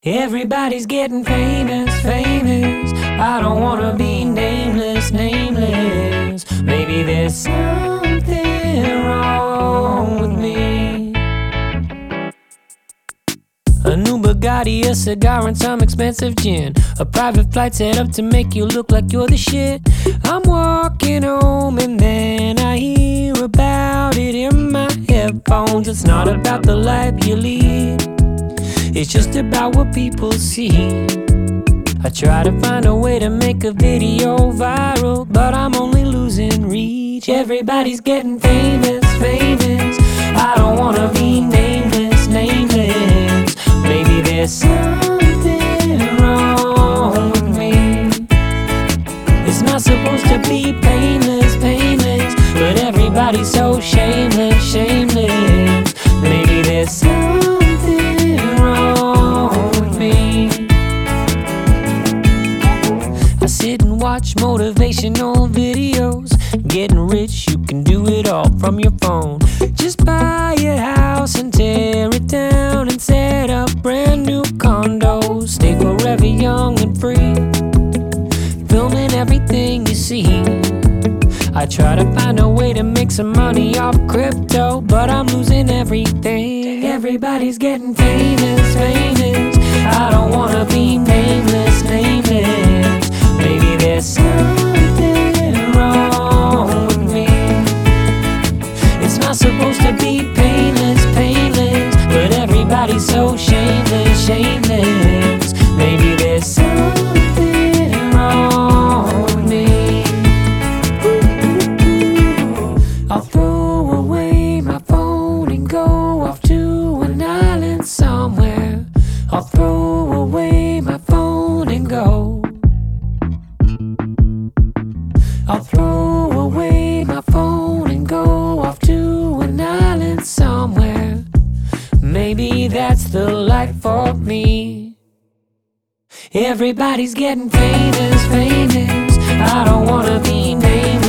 Everybody's getting famous, famous. I don't wanna be nameless, nameless. Maybe there's something wrong with me. A new Bugatti, a cigar, and some expensive gin. A private flight set up to make you look like you're the shit. I'm walking home and then I hear about it in my headphones. It's not about the life you lead, it's just about what people see. I try to find a way to make a video viral, but I'm only losing reach. Everybody's getting famous, famous. I don't wanna be nameless, nameless. Maybe there's something wrong with me. It's not supposed to be painless, painless, but everybody's so shameless, shameless. Maybe there's something wrong with me. I sit and watch motivational videos. Getting rich, you can do it all from your phone. Just buy a house and tear it down and set up brand new condos. Stay forever young and free, filming everything you see. I try to find a way to make some money off crypto, but I'm losing everything. Everybody's getting famous, famous. I don't wanna be nameless, nameless. Maybe there's something wrong with me. It's not supposed to be painless, painless, but everybody's so shameless, shameless. Maybe there's something wrong with me. I'll throw away my phone and go off to an island somewhere. I'll throw away my phone and go. I'll throw away my phone and go off to an island somewhere. Maybe that's the life for me. Everybody's getting famous, famous. I don't wanna be named